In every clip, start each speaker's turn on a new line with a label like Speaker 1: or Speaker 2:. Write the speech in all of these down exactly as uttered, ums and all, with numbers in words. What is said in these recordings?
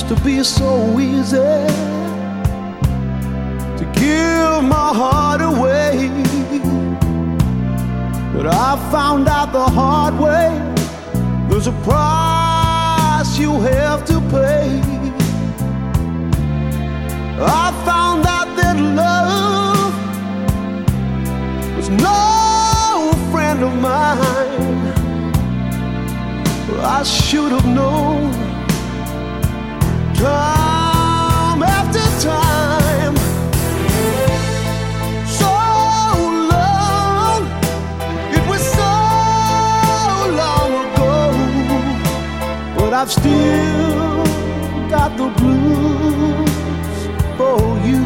Speaker 1: Used to be so easy to give my heart away, but I found out the hard way there's a price you have to pay. I found out that love was no friend of mine. I should have known time after time. So long, it was so long ago, but I've still got the blues for you.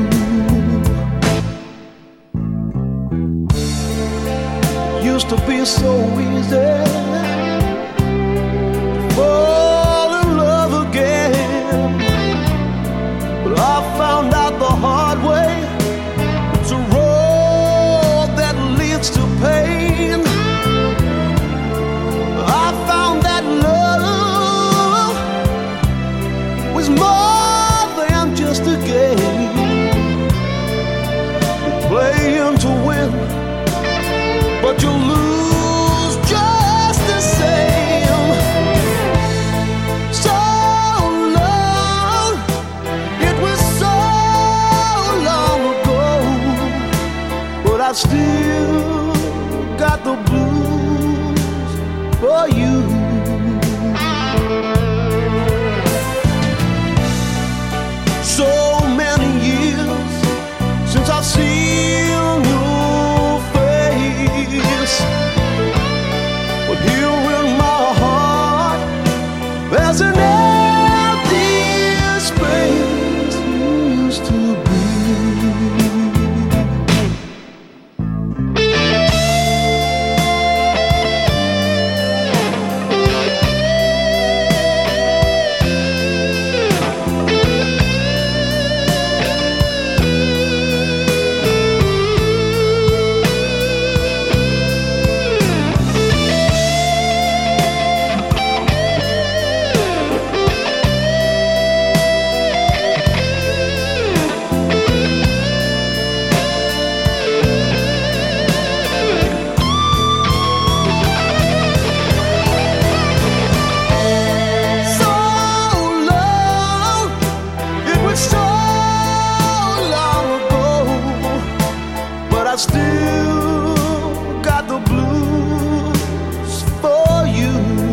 Speaker 1: Used to be so easy fall in love again, but I found out the hard way it's a road that leads to pain. I found that love was more than just a game. You're playing to win, but you lose just the same. So long, it was so long ago, but I still got the blues for you. So many years since I've seen your face, but here in my heart there's an empty space used to be. Still got the blues for you.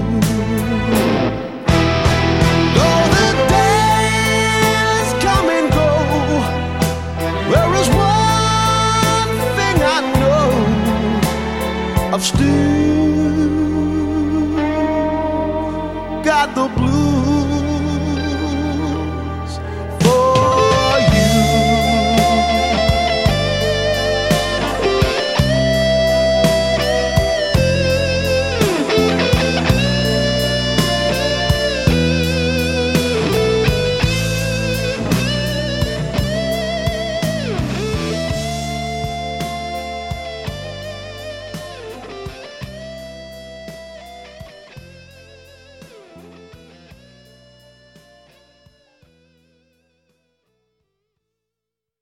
Speaker 1: Though the days come and go, there is one thing I know, I've still got the blues